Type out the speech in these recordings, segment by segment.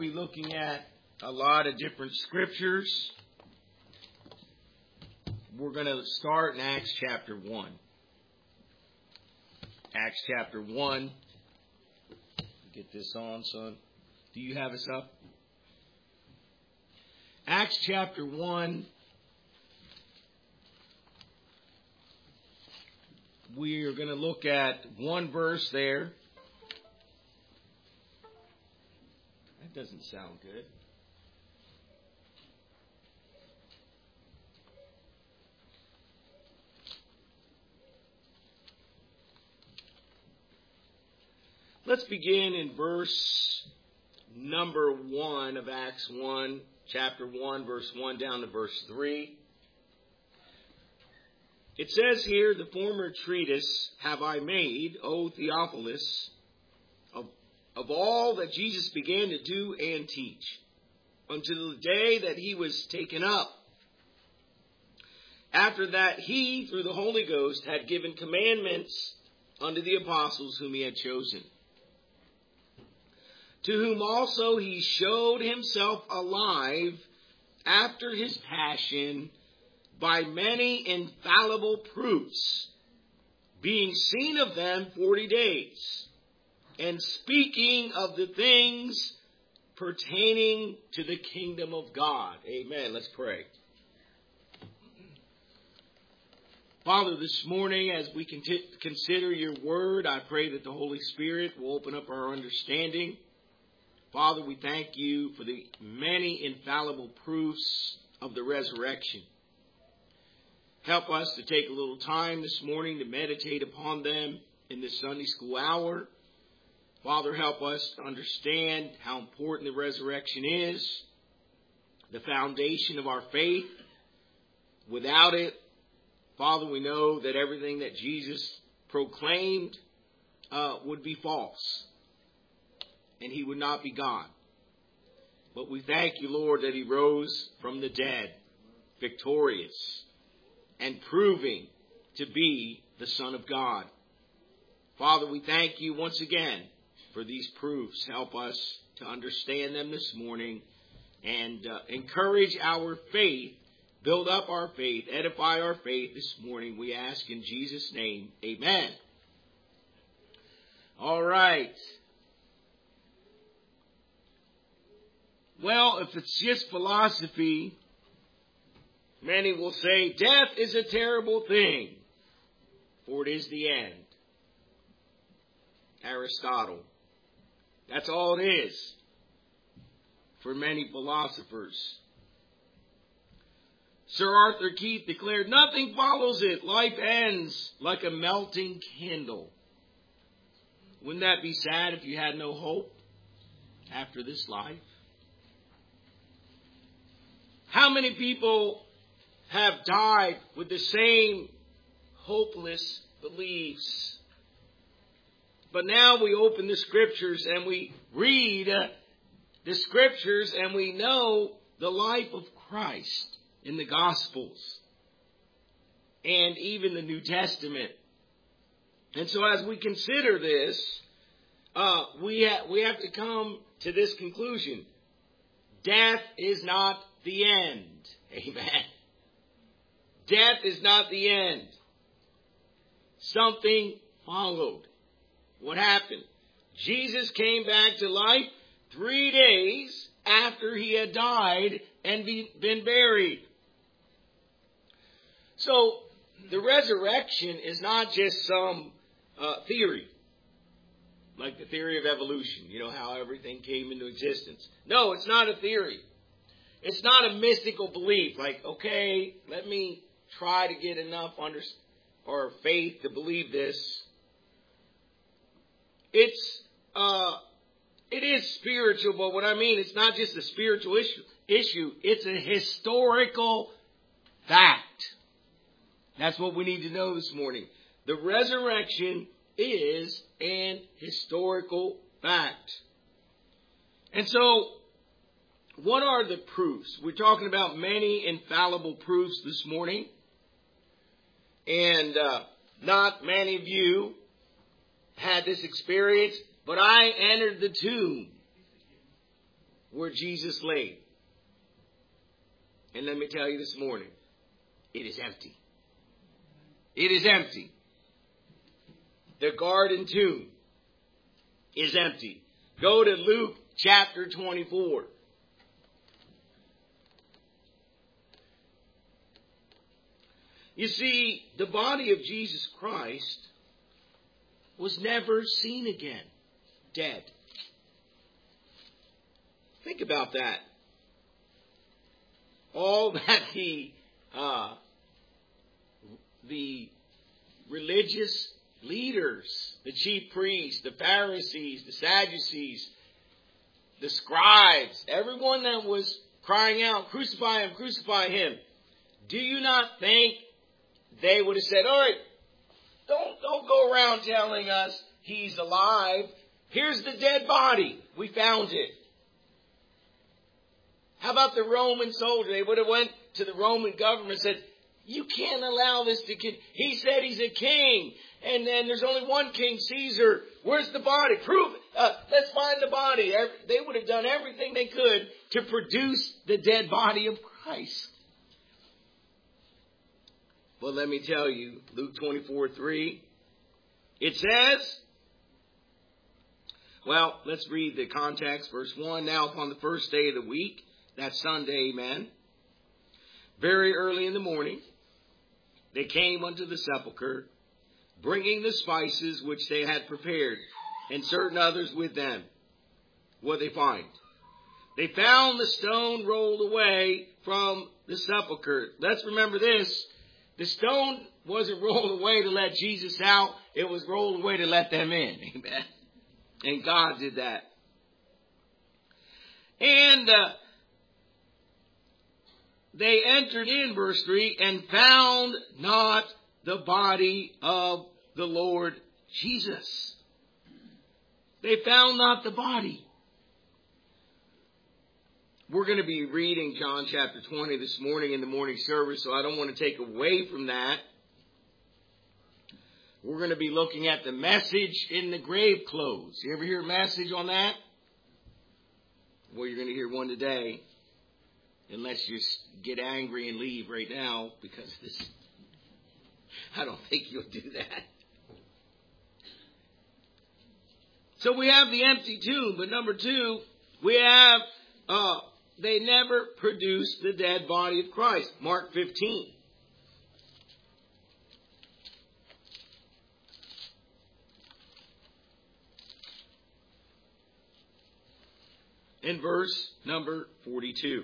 We're looking at a lot of different scriptures. We're going to start in Acts chapter 1. Acts chapter 1. Get this on, son. Do you have us up? Acts chapter 1. We are going to look at one verse there. That doesn't sound good. Let's begin in verse number 1 of Acts 1, chapter 1, verse 1 down to verse 3. It says here, "The former treatise have I made, O Theophilus, of all that Jesus began to do and teach, until the day that he was taken up. After that he, through the Holy Ghost, had given commandments unto the apostles whom he had chosen, to whom also he showed himself alive after his passion by many infallible proofs, being seen of them 40 days, and speaking of the things pertaining to the kingdom of God." Amen. Let's pray. Father, this morning as we consider your word, I pray that the Holy Spirit will open up our understanding. Father, we thank you for the many infallible proofs of the resurrection. Help us to take a little time this morning to meditate upon them in this Sunday school hour. Father, help us to understand how important the resurrection is, the foundation of our faith. Without it, Father, we know that everything that Jesus proclaimed would be false, and he would not be God. But we thank you, Lord, that he rose from the dead, victorious, and proving to be the Son of God. Father, we thank you once again for these proofs. Help us to understand them this morning and encourage our faith, build up our faith, edify our faith this morning. We ask in Jesus' name, amen. All right. Well, if it's just philosophy, many will say, death is a terrible thing, for it is the end. Aristotle. That's all it is for many philosophers. Sir Arthur Keith declared, "Nothing follows it. Life ends like a melting candle." Wouldn't that be sad if you had no hope after this life? How many people have died with the same hopeless beliefs? But now we open the scriptures and we read the scriptures and we know the life of Christ in the Gospels and even the New Testament. And so as we consider this, we have to come to this conclusion. Death is not the end. Amen. Death is not the end. Something followed. What happened? Jesus came back to life 3 days after he had died and been buried. So the resurrection is not just some theory, like the theory of evolution, you know, how everything came into existence. No, it's not a theory. It's not a mystical belief, like, okay, let me try to get enough faith to believe this. It is spiritual, but what I mean, it's not just a spiritual issue. It's a historical fact. That's what we need to know this morning. The resurrection is an historical fact. And so, what are the proofs? We're talking about many infallible proofs this morning. And not many of you had this experience, but I entered the tomb where Jesus laid. And let me tell you this morning, it is empty. It is empty. The garden tomb is empty. Go to Luke chapter 24. You see, the body of Jesus Christ was never seen again. Dead. Think about that. All that the religious leaders, the chief priests, the Pharisees, the Sadducees, the scribes, everyone that was crying out, crucify him, crucify him. Do you not think they would have said, all right, don't go around telling us he's alive. Here's the dead body. We found it. How about the Roman soldier? They would have went to the Roman government and said, you can't allow this to continue. He said he's a king. And then there's only one king, Caesar. Where's the body? Prove it. Let's find the body. They would have done everything they could to produce the dead body of Christ. But let me tell you, Luke 24:3, it says, well, let's read the context. Verse 1, now upon the first day of the week, that's Sunday, amen, very early in the morning, they came unto the sepulchre, bringing the spices which they had prepared, and certain others with them. What did they find? They found the stone rolled away from the sepulchre. Let's remember this. The stone wasn't rolled away to let Jesus out. It was rolled away to let them in. Amen. And God did that. And they entered in, verse 3, and found not the body of the Lord Jesus. They found not the body. We're going to be reading John chapter 20 this morning in the morning service, so I don't want to take away from that. We're going to be looking at the message in the grave clothes. You ever hear a message on that? Well, you're going to hear one today. Unless you get angry and leave right now, because this, I don't think you'll do that. So we have the empty tomb, but number two, we have, they never produced the dead body of Christ. Mark 15. In verse number 42.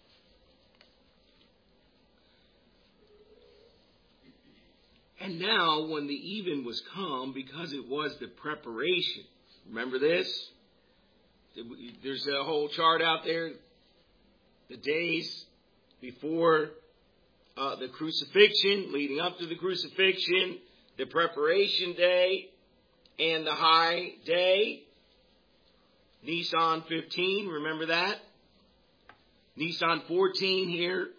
And now, when the even was come, because it was the preparation. Remember this? There's a whole chart out there. The days before the crucifixion, leading up to the crucifixion, the preparation day, and the high day. Nisan 15, remember that? Nisan 14 here.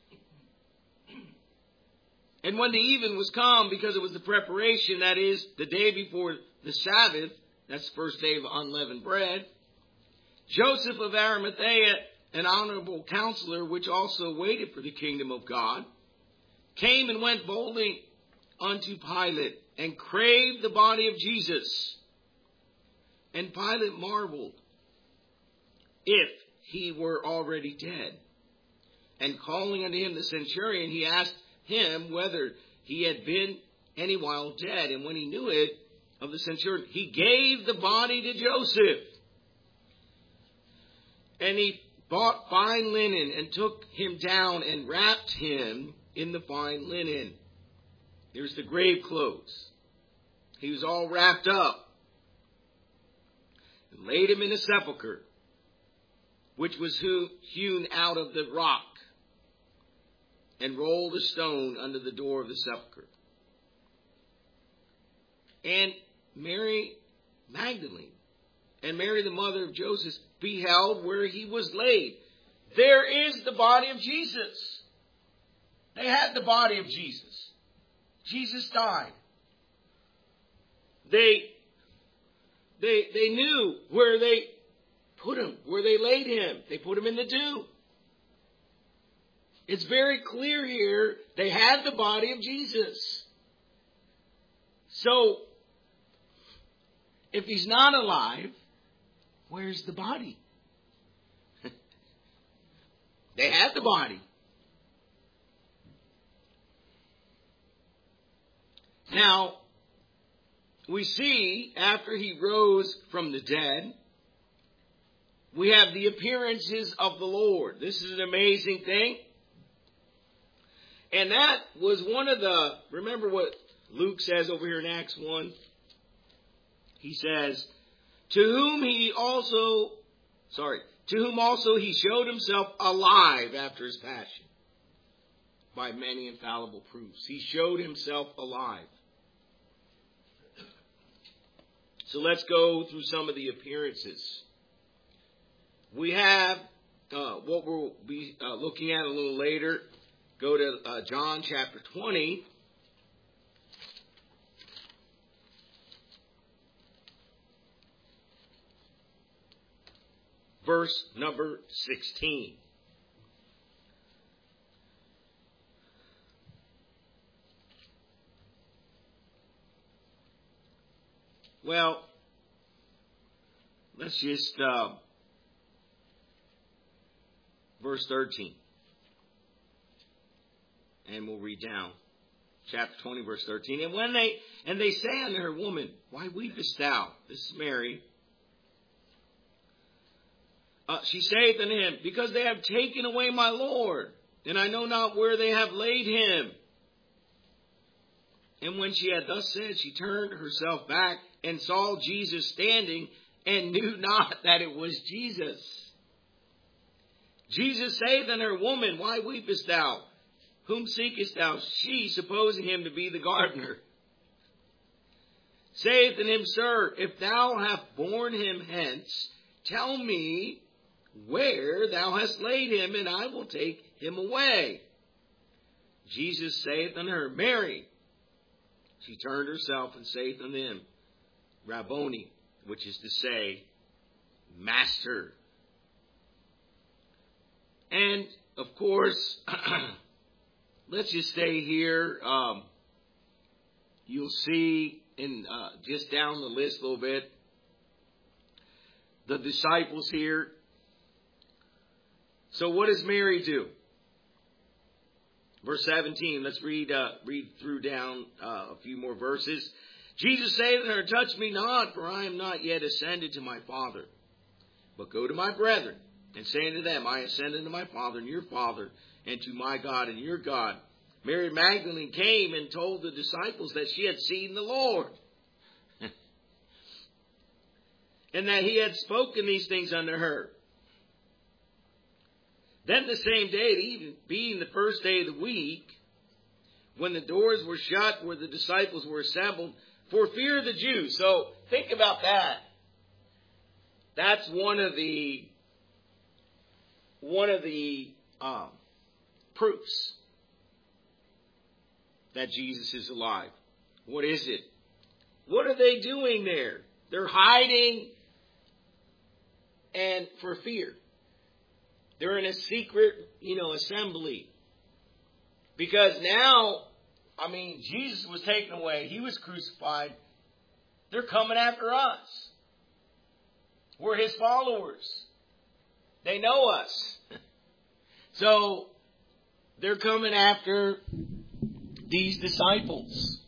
And when the even was come, because it was the preparation, that is, the day before the Sabbath, that's the first day of unleavened bread, Joseph of Arimathea, an honorable counselor, which also waited for the kingdom of God, came and went boldly unto Pilate, and craved the body of Jesus. And Pilate marveled if he were already dead. And calling unto him the centurion, he asked him whether he had been any while dead. And when he knew it of the centurion, he gave the body to Joseph. And he bought fine linen and took him down and wrapped him in the fine linen. Here's the grave clothes. He was all wrapped up. And laid him in a sepulchre, which was hewn out of the rock, and rolled a stone under the door of the sepulchre. And Mary Magdalene and Mary, the mother of Joseph, beheld where he was laid. There is the body of Jesus. They had the body of Jesus. Jesus died. They knew where they put him where they laid him. They put him in the tomb. It's very clear here. They had the body of Jesus. So, if he's not alive, where's the body? They had the body. Now, we see after he rose from the dead, we have the appearances of the Lord. This is an amazing thing. And that was one of the, remember what Luke says over here in Acts 1? He says, to whom also he showed himself alive after his passion by many infallible proofs. He showed himself alive. So let's go through some of the appearances. We have what we'll be looking at a little later. Go to John chapter 20. Verse number 16. Well, let's just, verse 13. And we'll read down. Chapter 20, verse 13. And they say unto her, Woman, why weepest thou? This is Mary. She saith unto him, Because they have taken away my Lord, and I know not where they have laid him. And when she had thus said, she turned herself back and saw Jesus standing, and knew not that it was Jesus. Jesus saith unto her, Woman, why weepest thou? Whom seekest thou? She, supposing him to be the gardener, saith unto him, Sir, if thou have borne him hence, tell me where thou hast laid him, and I will take him away. Jesus saith unto her, Mary. She turned herself and saith unto him, Rabboni, which is to say, Master. And, of course, let's just stay here. You'll see in just down the list a little bit, the disciples here. So what does Mary do? Verse 17, let's read through down a few more verses. Jesus saith unto her, Touch me not, for I am not yet ascended to my Father, but go to my brethren, and say unto them, I ascend unto my Father and your Father, and to my God and your God. Mary Magdalene came and told the disciples that she had seen the Lord, and that he had spoken these things unto her. Then the same day, even being the first day of the week, when the doors were shut where the disciples were assembled, for fear of the Jews. So think about that. That's one of the proofs that Jesus is alive. What is it? What are they doing there? They're hiding and for fear. They're in a secret, assembly. Because now, Jesus was taken away. He was crucified. They're coming after us. We're his followers. They know us. So, they're coming after these disciples.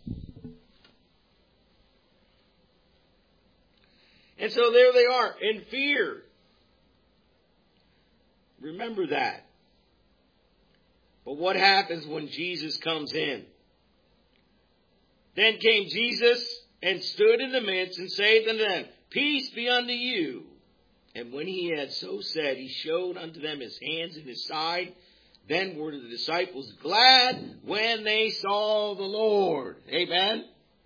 And so there they are, in fear. Remember that. But what happens when Jesus comes in? Then came Jesus and stood in the midst and saith unto them, Peace be unto you. And when he had so said, he showed unto them his hands and his side. Then were the disciples glad when they saw the Lord. Amen.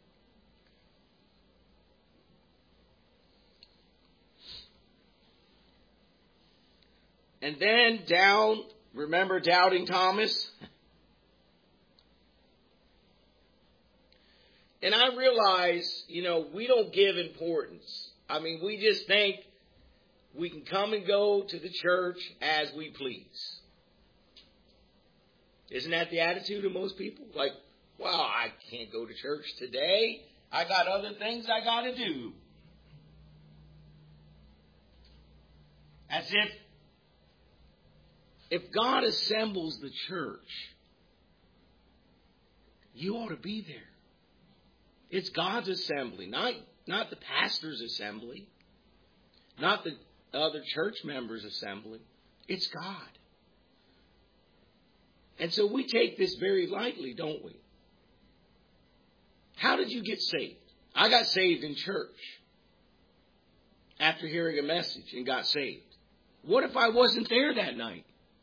And then down, remember doubting Thomas? And I realize, we don't give importance. We just think we can come and go to the church as we please. Isn't that the attitude of most people? Like, well, I can't go to church today. I got other things I got to do. As if God assembles the church, you ought to be there. It's God's assembly, not the pastor's assembly, not the other church members' assembly. It's God. And so we take this very lightly, don't we? How did you get saved? I got saved in church after hearing a message and got saved. What if I wasn't there that night?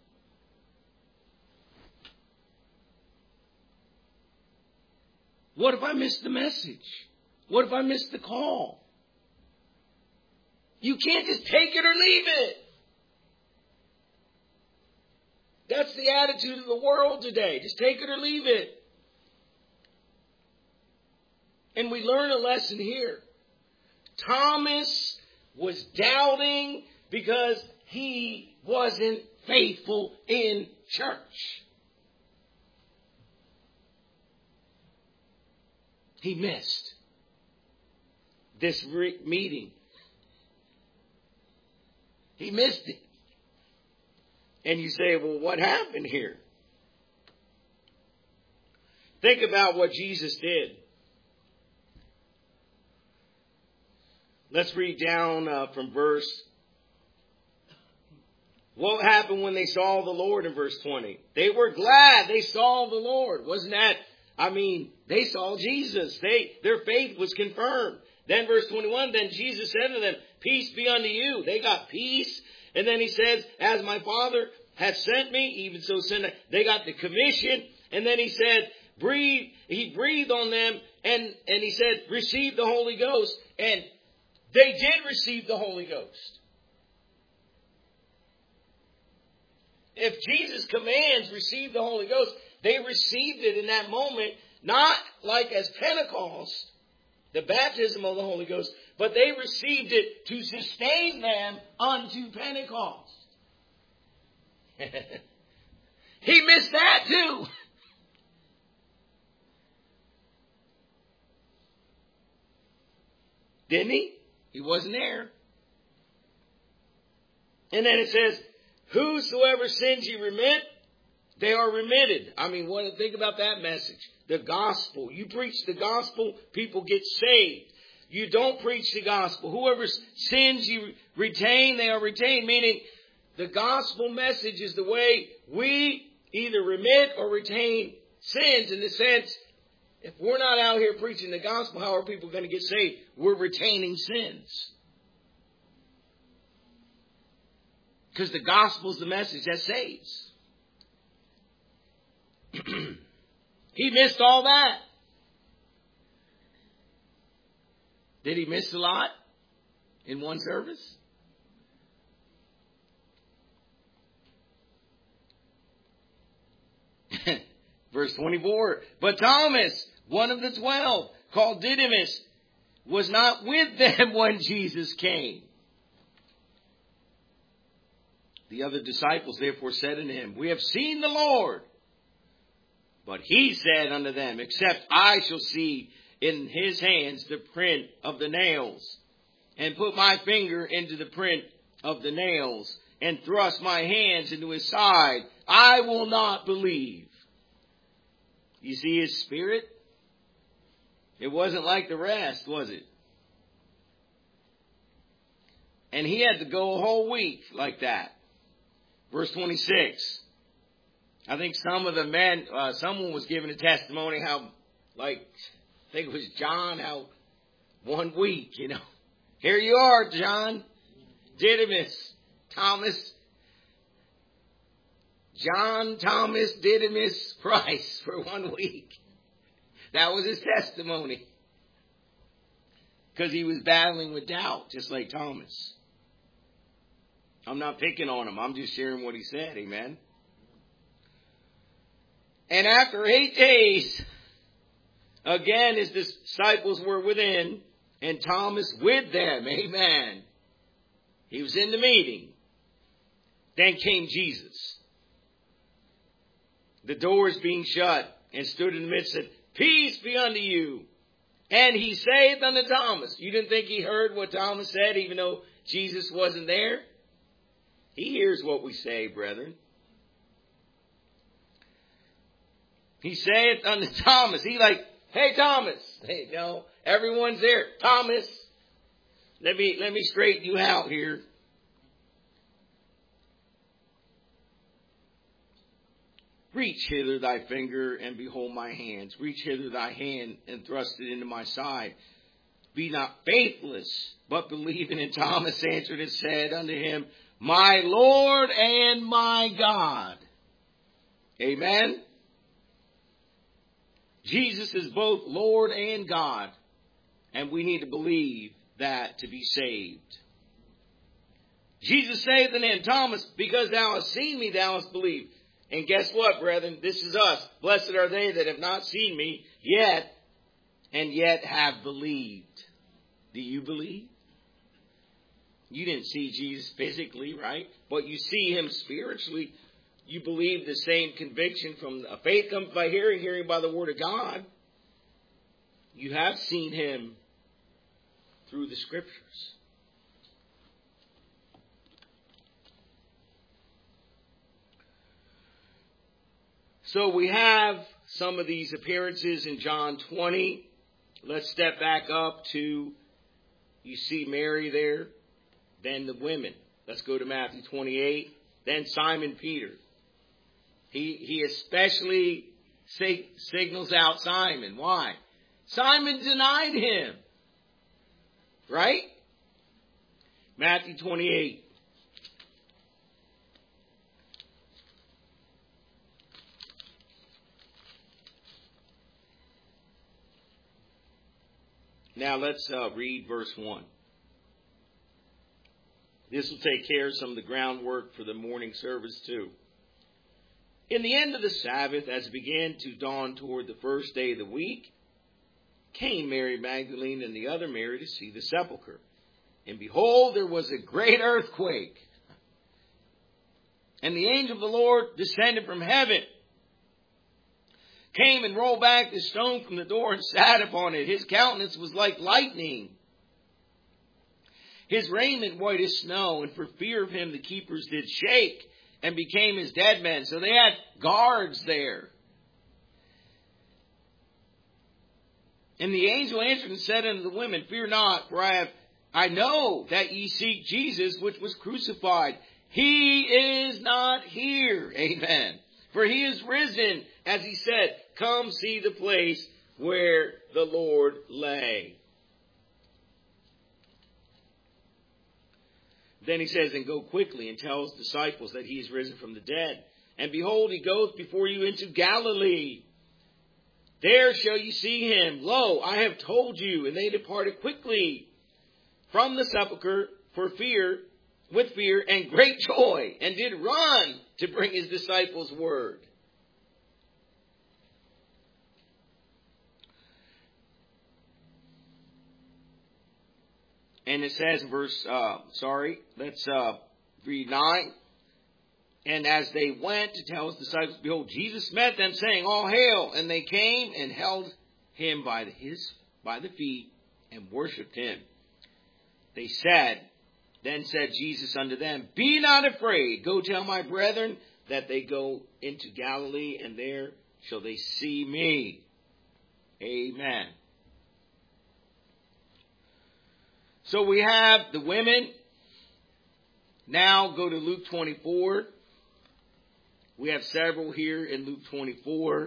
What if I missed the message? What if I missed the call? You can't just take it or leave it. That's the attitude of the world today. Just take it or leave it. And we learn a lesson here. Thomas was doubting because he wasn't faithful in church. He missed this meeting. He missed it. And you say, well, what happened here? Think about what Jesus did. Let's read down from verse. What happened when they saw the Lord in verse 20? They were glad they saw the Lord. Wasn't that? They saw Jesus. Their faith was confirmed. Then verse 21, then Jesus said to them, peace be unto you. They got peace. And then he says, as my Father hath sent me, even so send I. They got the commission. And then he said, he breathed on them and he said, receive the Holy Ghost. And they did receive the Holy Ghost. If Jesus commands receive the Holy Ghost, they received it in that moment, not like as Pentecost, the baptism of the Holy Ghost, but they received it to sustain them unto Pentecost. He missed that too. Didn't he? He wasn't there. And then it says, whosoever sins ye remit, they are remitted. Think about that message. The gospel. You preach the gospel, people get saved. You don't preach the gospel. Whoever sins you retain, they are retained. Meaning, the gospel message is the way we either remit or retain sins. In the sense, if we're not out here preaching the gospel, how are people going to get saved? We're retaining sins. Because the gospel is the message that saves. He missed all that. Did he miss a lot in one service? Verse 24. But Thomas, one of the 12, called Didymus, was not with them when Jesus came. The other disciples therefore said unto him, we have seen the Lord. But he said unto them, except I shall see in his hands the print of the nails, and put my finger into the print of the nails, and thrust my hands into his side, I will not believe. You see his spirit? It wasn't like the rest, was it? And he had to go a whole week like that. Verse 26. I think some of the men, someone was giving a testimony how, I think it was John, how 1 week, Here you are, John, Didymus, Thomas, John, Thomas, Didymus, Price for 1 week. That was his testimony. Because he was battling with doubt, just like Thomas. I'm not picking on him. I'm just sharing what he said. Amen. And after 8 days, again, his disciples were within, and Thomas with them. Amen. He was in the meeting. Then came Jesus. The doors being shut, and stood in the midst and said, Peace be unto you. And he saith unto Thomas. You didn't think he heard what Thomas said, even though Jesus wasn't there? He hears what we say, brethren. He saith unto Thomas. He like, hey, Thomas. Hey, no, everyone's there. Thomas, let me straighten you out here. Reach hither thy finger, and behold my hands. Reach hither thy hand, and thrust it into my side. Be not faithless, but believing. And Thomas answered and said unto him, My Lord and my God. Amen. Jesus is both Lord and God, and we need to believe that to be saved. Jesus saith unto him, Thomas, because thou hast seen me, thou hast believed. And guess what, brethren? This is us. Blessed are they that have not seen me yet, and yet have believed. Do you believe? You didn't see Jesus physically, right? But you see him spiritually. You believe the same conviction from faith comes by hearing, hearing by the word of God. You have seen him through the scriptures. So we have some of these appearances in John 20. Let's step back up to, you see Mary there, then the women. Let's go to Matthew 28. Then Simon Peter. He especially signals out Simon. Why? Simon denied him. Right? Matthew 28. Now let's read verse 1. This will take care of some of the groundwork for the morning service too. In the end of the Sabbath, as it began to dawn toward the first day of the week, came Mary Magdalene and the other Mary to see the sepulchre. And behold, there was a great earthquake. And the angel of the Lord descended from heaven, came and rolled back the stone from the door and sat upon it. His countenance was like lightning, his raiment white as snow, and for fear of him the keepers did shake and became as dead men. So they had guards there. And the angel answered and said unto the women, Fear not, for I know that ye seek Jesus, which was crucified. He is not here. Amen. For he is risen, as he said. Come see the place where the Lord lay. Then he says, and go quickly and tell his disciples that he is risen from the dead. And behold, he goeth before you into Galilee. There shall you see him. Lo, I have told you. And they departed quickly from the sepulchre with fear and great joy, and did run to bring his disciples word. And it says in let's read 9. And as they went to tell his disciples, behold, Jesus met them, saying, All hail! And they came and held him by the feet and worshipped him. Then said Jesus unto them, Be not afraid. Go tell my brethren that they go into Galilee, and there shall they see me. Amen. So we have the women. Now go to Luke 24. We have several here in Luke 24.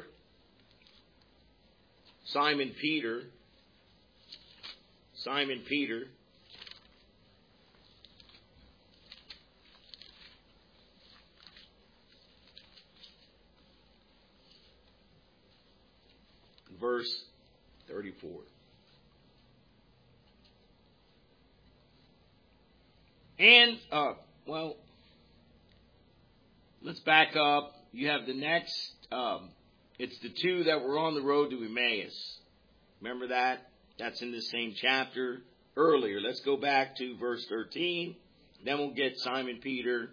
Simon Peter. Verse 34. And, let's back up. You have the next, it's the two that were on the road to Emmaus. Remember that? That's in the same chapter earlier. Let's go back to verse 13. Then we'll get Simon Peter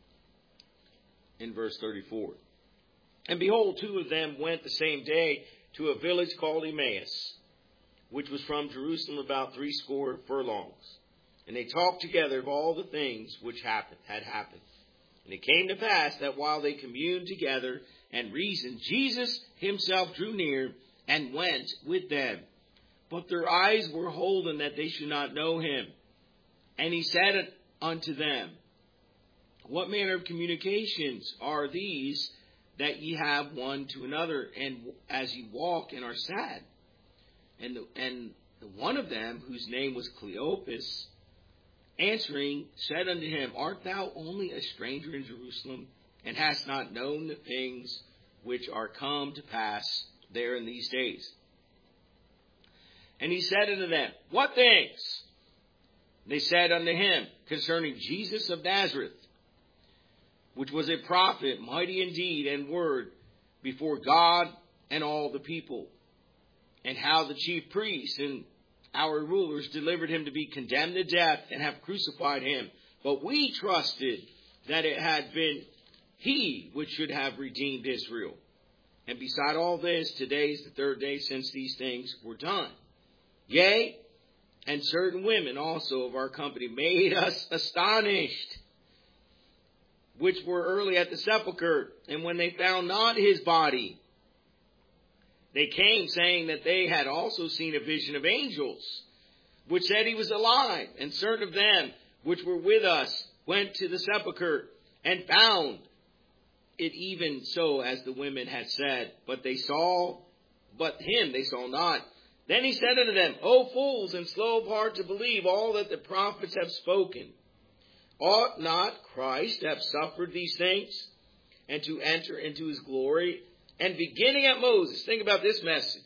in verse 34. And behold, two of them went the same day to a village called Emmaus, which was from Jerusalem about 80 furlongs. And they talked together of all the things which had happened. And it came to pass that while they communed together and reasoned, Jesus himself drew near and went with them. But their eyes were holden that they should not know him. And he said unto them, What manner of communications are these that ye have one to another, and as ye walk and are sad? And the one of them, whose name was Cleopas, answering, said unto him, Art thou only a stranger in Jerusalem, and hast not known the things which are come to pass there in these days? And he said unto them, What things? They said unto him, Concerning Jesus of Nazareth, which was a prophet, mighty in deed and word, before God and all the people, and how the chief priests and our rulers delivered him to be condemned to death and have crucified him. But we trusted that it had been he which should have redeemed Israel. And beside all this, today is the third day since these things were done. Yea, and certain women also of our company made us astonished, which were early at the sepulchre. And when they found not his body, they came, saying that they had also seen a vision of angels, which said he was alive. And certain of them which were with us went to the sepulchre, and found it even so as the women had said. But him they saw not. Then he said unto them, O fools, and slow of heart to believe all that the prophets have spoken. Ought not Christ to have suffered these things, and to enter into his glory? And beginning at Moses, think about this message.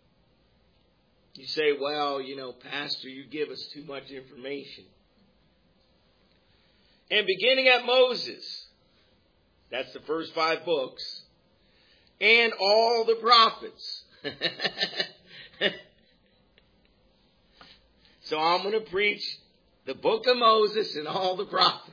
You say, well, Pastor, you give us too much information. And beginning at Moses, that's the first 5 books, and all the prophets. So I'm going to preach the book of Moses and all the prophets.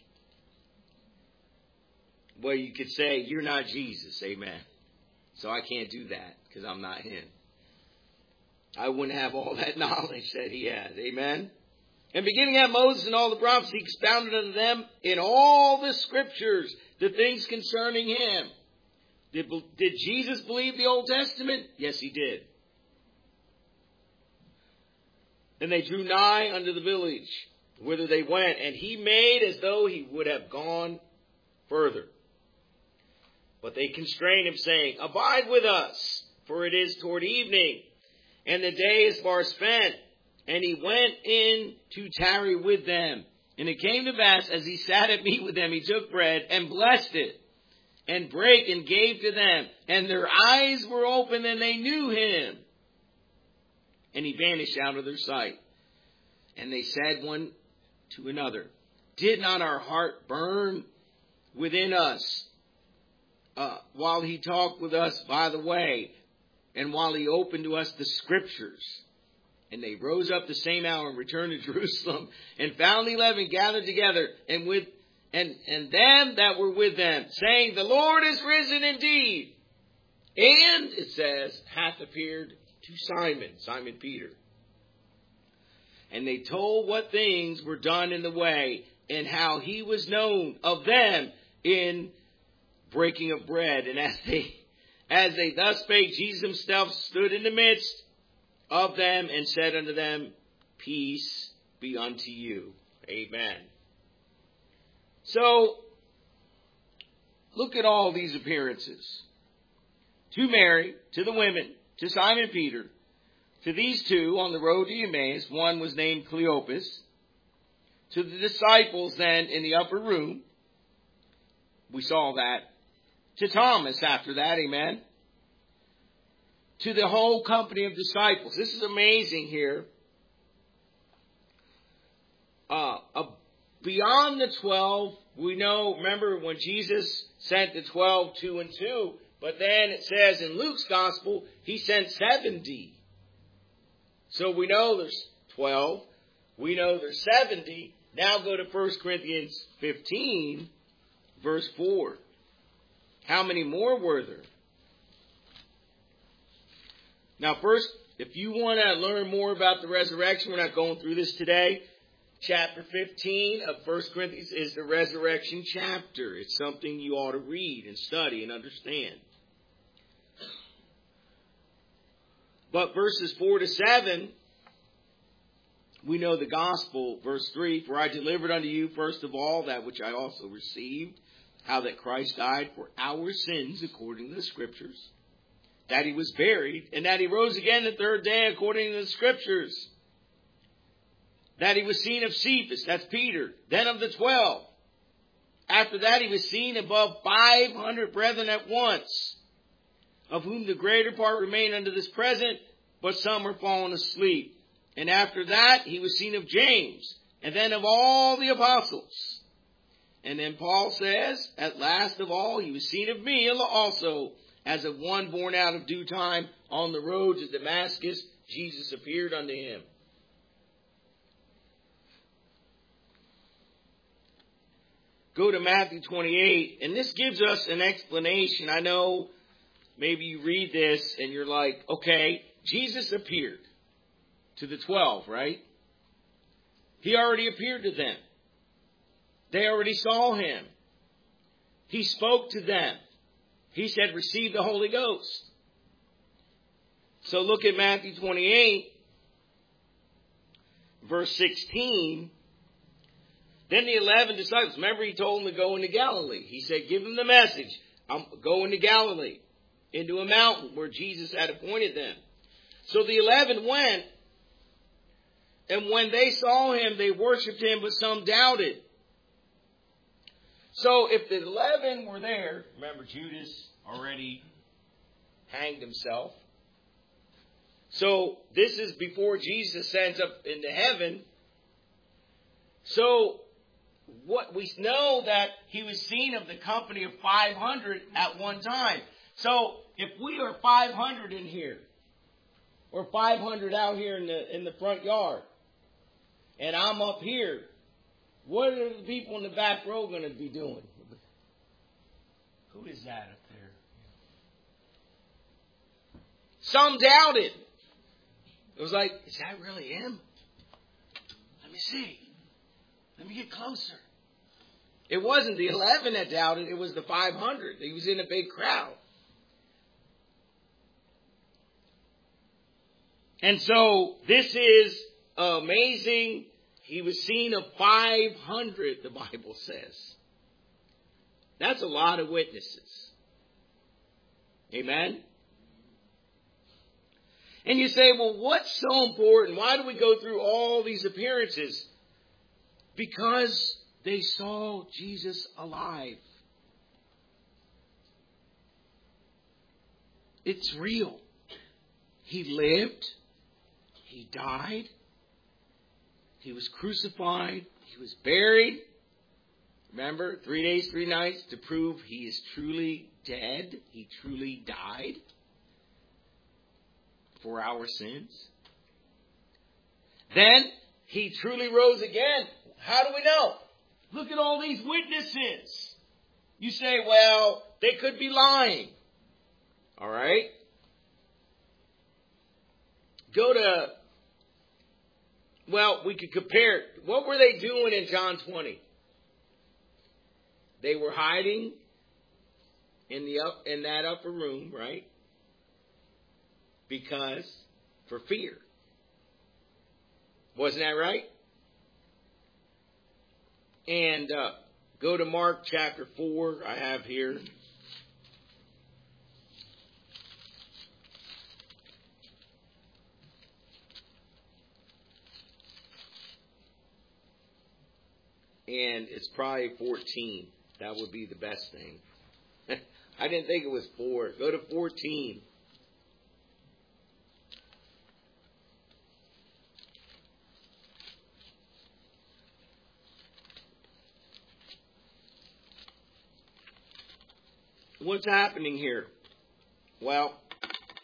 Well, you could say, you're not Jesus, amen. So I can't do that because I'm not him. I wouldn't have all that knowledge that he has, amen. And beginning at Moses and all the prophets, he expounded unto them in all the scriptures the things concerning him. Did Jesus believe the Old Testament? Yes, he did. And they drew nigh unto the village whither they went, and he made as though he would have gone further. But they constrained him, saying, Abide with us, for it is toward evening, and the day is far spent. And he went in to tarry with them. And it came to pass, as he sat at meat with them, he took bread and blessed it, and brake and gave to them. And their eyes were opened, and they knew him. And he vanished out of their sight. And they said one to another, Did not our heart burn within us while he talked with us by the way, and while he opened to us the scriptures? And they rose up the same hour and returned to Jerusalem, and found the 11 gathered together, and them that were with them, saying, The Lord is risen indeed, and it says, hath appeared to Simon Peter. And they told what things were done in the way, and how he was known of them in breaking of bread. And as they thus spake, Jesus himself stood in the midst of them, and said unto them, Peace be unto you. Amen. So, look at all these appearances. To Mary, to the women, to Simon Peter, to these two on the road to Emmaus. One was named Cleopas. To the disciples then in the upper room. We saw that. To Thomas after that, amen. To the whole company of disciples. This is amazing here. Beyond the 12, we know, remember when Jesus sent the 12, 2 and 2, but then it says in Luke's gospel, he sent 70. So we know there's 12. We know there's 70. Now go to 1 Corinthians 15, verse 4. How many more were there? Now first, if you want to learn more about the resurrection, we're not going through this today. Chapter 15 of 1 Corinthians is the resurrection chapter. It's something you ought to read and study and understand. But verses 4 to 7, we know the gospel. Verse 3, for I delivered unto you first of all that which I also received, how that Christ died for our sins according to the Scriptures, that he was buried, and that he rose again the third day according to the Scriptures, that he was seen of Cephas, that's Peter, then of the 12. After that he was seen above 500 brethren at once, of whom the greater part remain unto this present, but some are fallen asleep. And after that he was seen of James, and then of all the apostles. And then Paul says, at last of all he was seen of me also, as of one born out of due time on the road to Damascus, Jesus appeared unto him. Go to Matthew 28, and this gives us an explanation. I know maybe you read this and you're like, okay, Jesus appeared to the 12, right? He already appeared to them. They already saw him. He spoke to them. He said, receive the Holy Ghost. So look at Matthew 28, verse 16. Then the 11 disciples, remember he told them to go into Galilee. He said, give them the message. I'm going to Galilee, into a mountain where Jesus had appointed them. So the 11 went, and when they saw him, they worshipped him, but some doubted. So if the 11 were there, remember Judas already hanged himself. So this is before Jesus ascends up into heaven. So what we know that he was seen of the company of 500 at one time. So if we are 500 in here, or 500 out here in the front yard, and I'm up here, what are the people in the back row going to be doing? Who is that up there? Some doubted. It was like, is that really him? Let me see. Let me get closer. It wasn't the 11 that doubted. It was the 500. He was in a big crowd. And so this is amazing. He was seen of 500, the Bible says. That's a lot of witnesses. Amen? And you say, well, what's so important? Why do we go through all these appearances? Because they saw Jesus alive. It's real. He lived. He died. He was crucified. He was buried. Remember, 3 days, 3 nights to prove he is truly dead. He truly died for our sins. Then he truly rose again. How do we know? Look at all these witnesses. You say, well, they could be lying. All right. Go to, well, we could compare. What were they doing in John 20? They were hiding in that upper room, right? Because, for fear. Wasn't that right? And go to Mark chapter 4, I have here. And it's probably 14. That would be the best thing. I didn't think it was 4. Go to 14. What's happening here? Well,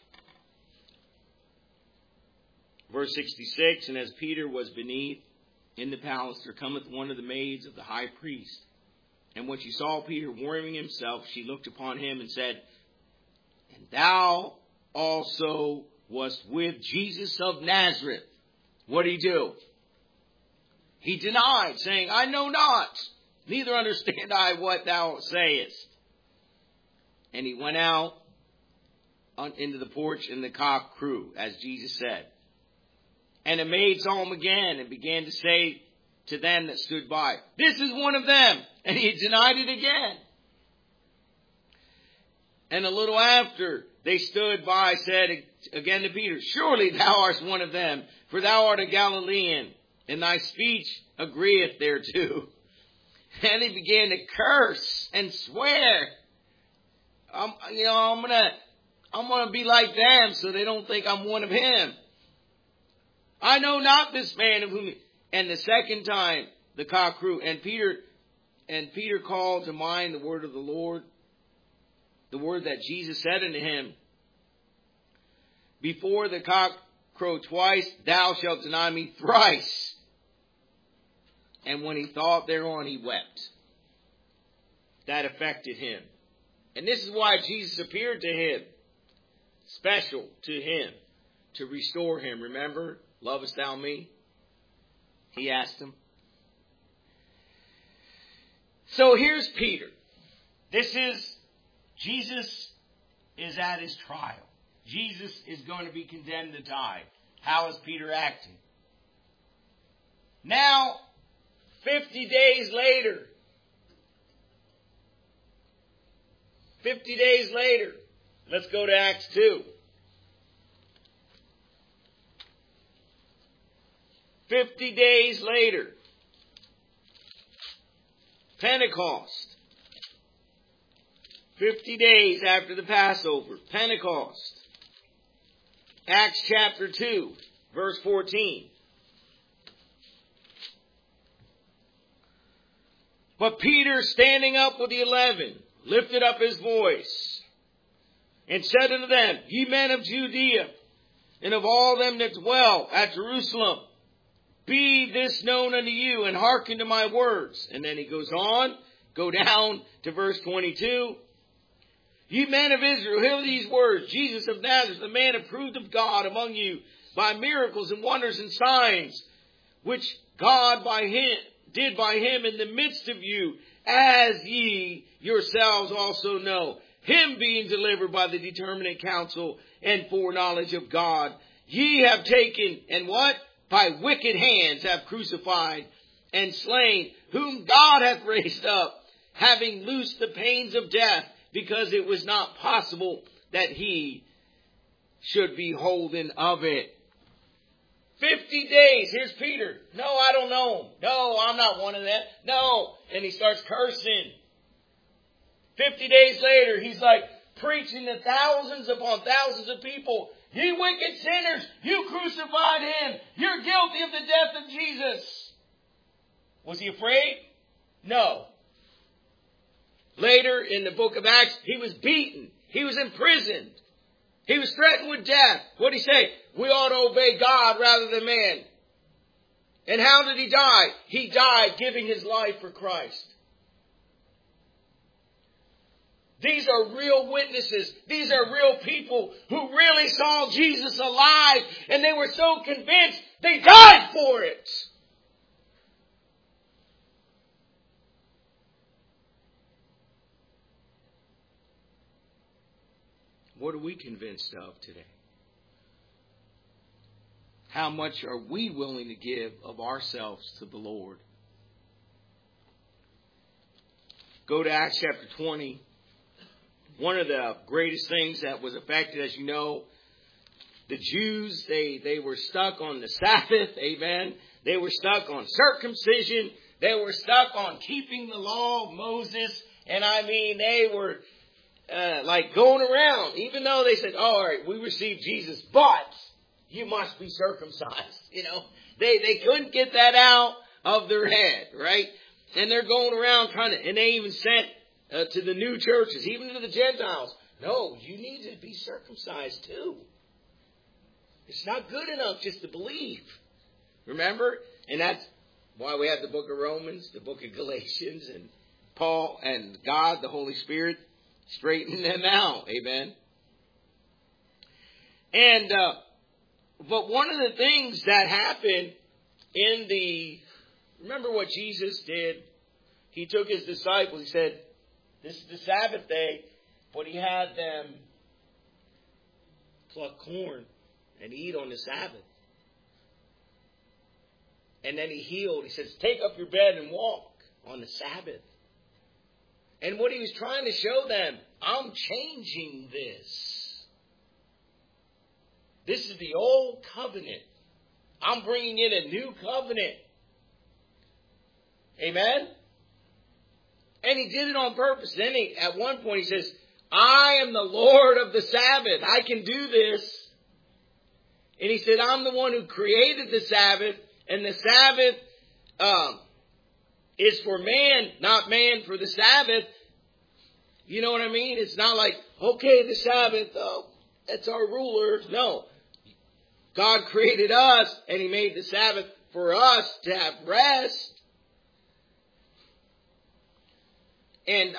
verse 66, and as Peter was beneath, in the palace, there cometh one of the maids of the high priest. And when she saw Peter warming himself, she looked upon him and said, And thou also wast with Jesus of Nazareth. What did he do? He denied, saying, I know not, neither understand I what thou sayest. And he went out into the porch, and the cock crew, as Jesus said. And the maid saw him again, and began to say to them that stood by, This is one of them. And he denied it again. And a little after they stood by, said again to Peter, Surely thou art one of them, for thou art a Galilean, and thy speech agreeth thereto. And he began to curse and swear. I'm gonna be like them, so they don't think I'm one of him. I know not this man of whom. And the second time the cock crew, and Peter called to mind the word of the Lord, the word that Jesus said unto him, Before the cock crow twice, thou shalt deny me thrice. And when he thought thereon, he wept. That affected him. And this is why Jesus appeared to him, special to him, to restore him. Remember, lovest thou me? He asked him. So here's Peter. Jesus is at his trial. Jesus is going to be condemned to die. How is Peter acting? Now, 50 days later, let's go to Acts 2. 50 days later, Pentecost. 50 days after the Passover, Pentecost. Acts chapter 2, verse 14. But Peter, standing up with the 11, lifted up his voice and said unto them, Ye men of Judea, and of all them that dwell at Jerusalem, be this known unto you, and hearken to my words. And then he goes on, go down to verse 22. Ye men of Israel, hear these words. Jesus of Nazareth, the man approved of God among you by miracles and wonders and signs, which God did by him in the midst of you, as ye yourselves also know. Him being delivered by the determinate counsel and foreknowledge of God, ye have taken, and what? By wicked hands have crucified and slain, whom God hath raised up, having loosed the pains of death, because it was not possible that he should be holden of it. 50 days. Here's Peter. No, I don't know him. No, I'm not one of them. No. And he starts cursing. 50 days later, he's like preaching to thousands upon thousands of people. Ye wicked sinners, you crucified him. You're guilty of the death of Jesus. Was he afraid? No. Later in the book of Acts, he was beaten. He was imprisoned. He was threatened with death. What did he say? We ought to obey God rather than man. And how did he die? He died giving his life for Christ. These are real witnesses. These are real people who really saw Jesus alive, and they were so convinced they died for it. What are we convinced of today? How much are we willing to give of ourselves to the Lord? Go to Acts chapter 20. One of the greatest things that was affected, as you know, the Jews, they were stuck on the Sabbath, amen. They were stuck on circumcision. They were stuck on keeping the law of Moses. And I mean, they were like going around, even though they said, all right, we received Jesus, but you must be circumcised. You know, they couldn't get that out of their head, right? And they're going around trying to, and they even sent to the new churches, even to the Gentiles. No, you need to be circumcised too. It's not good enough just to believe. Remember? And why we have the book of Romans, the book of Galatians, and Paul and God, the Holy Spirit, straightening them out. Amen. And, but one of the things that happened remember what Jesus did? He took his disciples, he said, this is the Sabbath day, but he had them pluck corn and eat on the Sabbath. And then he healed. He says, take up your bed and walk on the Sabbath. And what he was trying to show them, I'm changing this. This is the old covenant. I'm bringing in a new covenant. Amen? And he did it on purpose. Then at one point he says, I am the Lord of the Sabbath. I can do this. And he said, I'm the one who created the Sabbath. And the Sabbath is for man, not man for the Sabbath. You know what I mean? It's not like, okay, the Sabbath, that's our ruler. No. God created us, and he made the Sabbath for us to have rest. And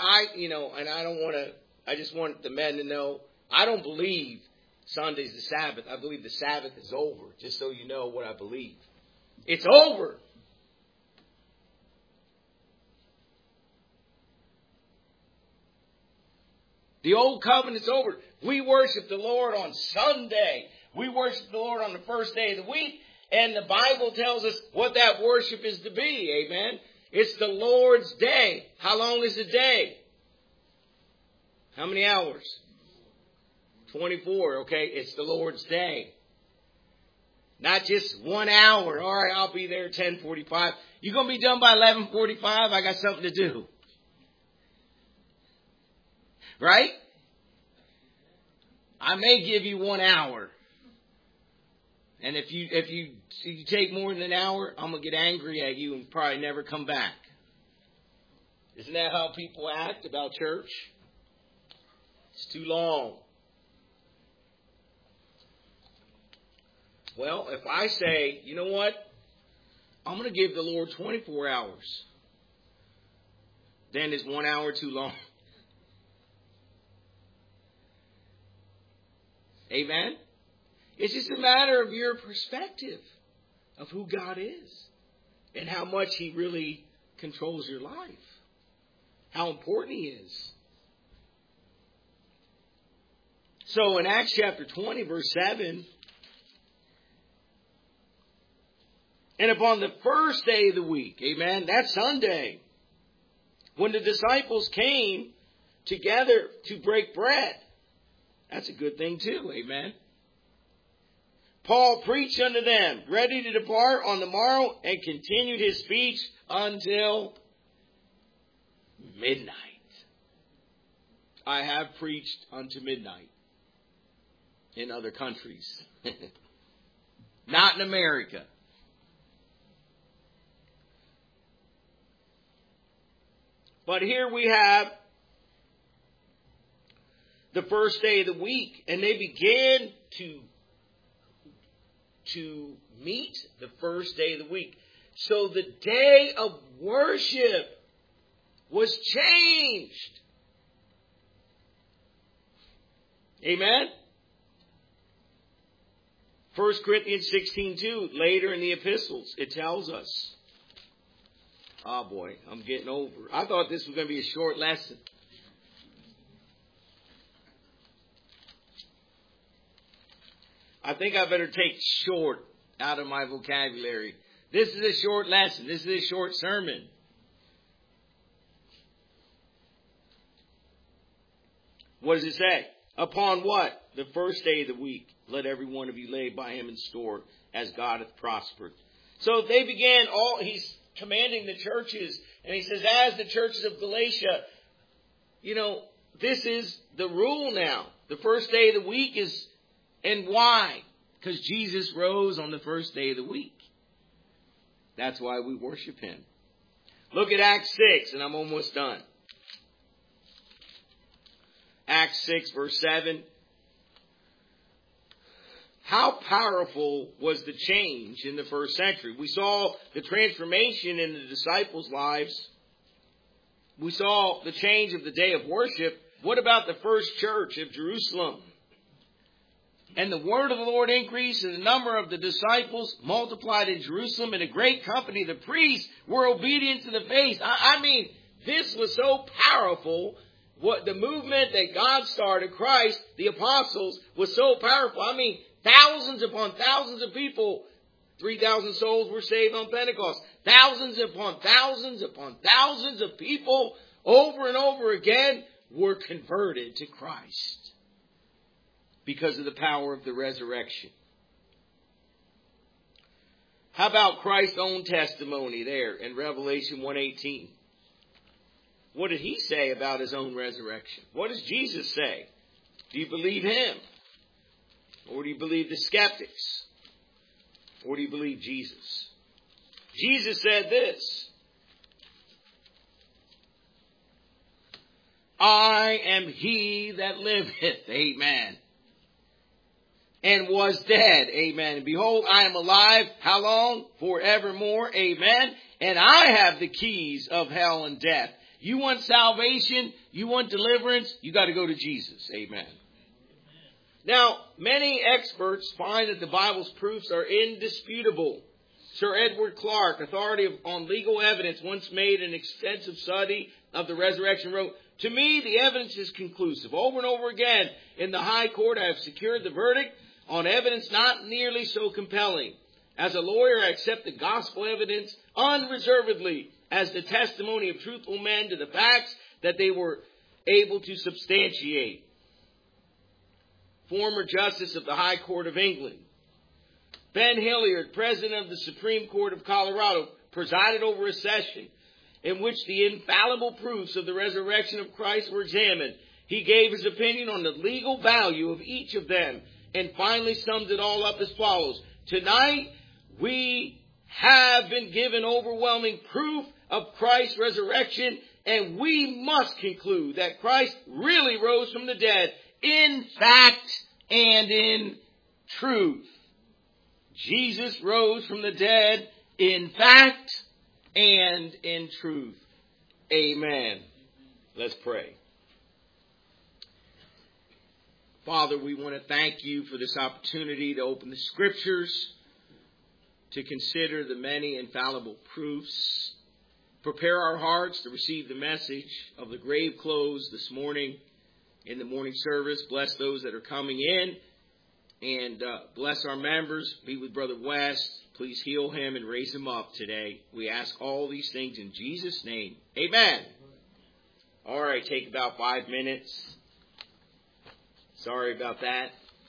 I just want the men to know, I don't believe Sunday's the Sabbath. I believe the Sabbath is over, just so you know what I believe. It's over. The old covenant's over. We worship the Lord on Sunday. We worship the Lord on the first day of the week. And the Bible tells us what that worship is to be. Amen. It's the Lord's day. How long is a day? How many hours? 24. Okay. It's the Lord's day. Not just 1 hour. All right, I'll be there at 10:45. You going to be done by 11:45? I got something to do. Right? I may give you 1 hour. And if you take more than an hour, I'm going to get angry at you and probably never come back. Isn't that how people act about church? It's too long. Well, if I say, you know what? I'm going to give the Lord 24 hours. Then is 1 hour too long? Amen? It's just a matter of your perspective of who God is and how much he really controls your life. How important he is. So in Acts chapter 20, verse 7, and upon the first day of the week, amen, that's Sunday, when the disciples came together to break bread, that's a good thing too, amen. Paul preached unto them, ready to depart on the morrow, and continued his speech until midnight. I have preached unto midnight in other countries. Not in America. But here we have the first day of the week, and they began to meet the first day of the week. So the day of worship was changed. Amen? 1 Corinthians 16:2, later in the epistles, it tells us. Oh boy, I'm getting over. I thought this was going to be a short lesson. I think I better take short out of my vocabulary. This is a short lesson. This is a short sermon. What does it say? Upon what? The first day of the week, let every one of you lay by him in store, as God hath prospered. So they began he's commanding the churches, and he says, as the churches of Galatia, this is the rule now. The first day of the week is, and why? Because Jesus rose on the first day of the week. That's why we worship him. Look at Acts 6, and I'm almost done. Acts 6, verse 7. How powerful was the change in the first century. We saw the transformation in the disciples' lives. We saw the change of the day of worship. What about the first church of Jerusalem? And the word of the Lord increased, and the number of the disciples multiplied in Jerusalem, and a great company of the priests were obedient to the faith. I mean, this was so powerful. What the movement that God started, Christ, the apostles, was so powerful. I mean, thousands upon thousands of people, 3,000 souls were saved on Pentecost. Thousands upon thousands of people over and over again were converted to Christ because of the power of the resurrection. How about Christ's own testimony there in Revelation 1:18? What did he say about his own resurrection? What does Jesus say? Do you believe him? Or do you believe the skeptics? Or do you believe Jesus? Jesus said this: I am he that liveth, amen, and was dead, amen. And behold, I am alive, how long? Forevermore, amen. And I have the keys of hell and death. You want salvation? You want deliverance? You got to go to Jesus, amen. Now, many experts find that the Bible's proofs are indisputable. Sir Edward Clark, authority on legal evidence, once made an extensive study of the resurrection, wrote, to me, the evidence is conclusive. Over and over again in the high court, I have secured the verdict on evidence not nearly so compelling. As a lawyer, I accept the gospel evidence unreservedly as the testimony of truthful men to the facts that they were able to substantiate. Former Justice of the High Court of England, Ben Hilliard, President of the Supreme Court of Colorado, presided over a session in which the infallible proofs of the resurrection of Christ were examined. He gave his opinion on the legal value of each of them and finally summed it all up as follows. Tonight, we have been given overwhelming proof of Christ's resurrection, and we must conclude that Christ really rose from the dead in fact and in truth. Jesus rose from the dead in fact and in truth. Amen. Let's pray. Father, we want to thank you for this opportunity to open the Scriptures, to consider the many infallible proofs, prepare our hearts to receive the message of the grave clothes this morning in the morning service. Bless those that are coming in, and bless our members. Be with Brother West. Please heal him and raise him up today. We ask all these things in Jesus' name. Amen. All right, take about 5 minutes. Sorry about that.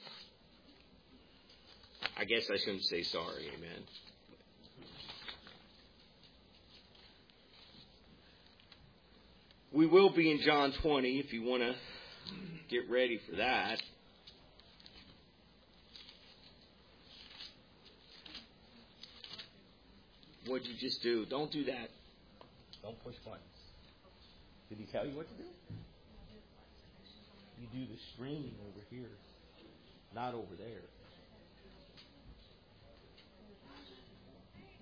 I guess I shouldn't say sorry. Amen. We will be in John 20 if you want to get ready for that. What'd you just do? Don't do that. Don't push buttons. Did he tell you what to do? You do the streaming over here, not over there.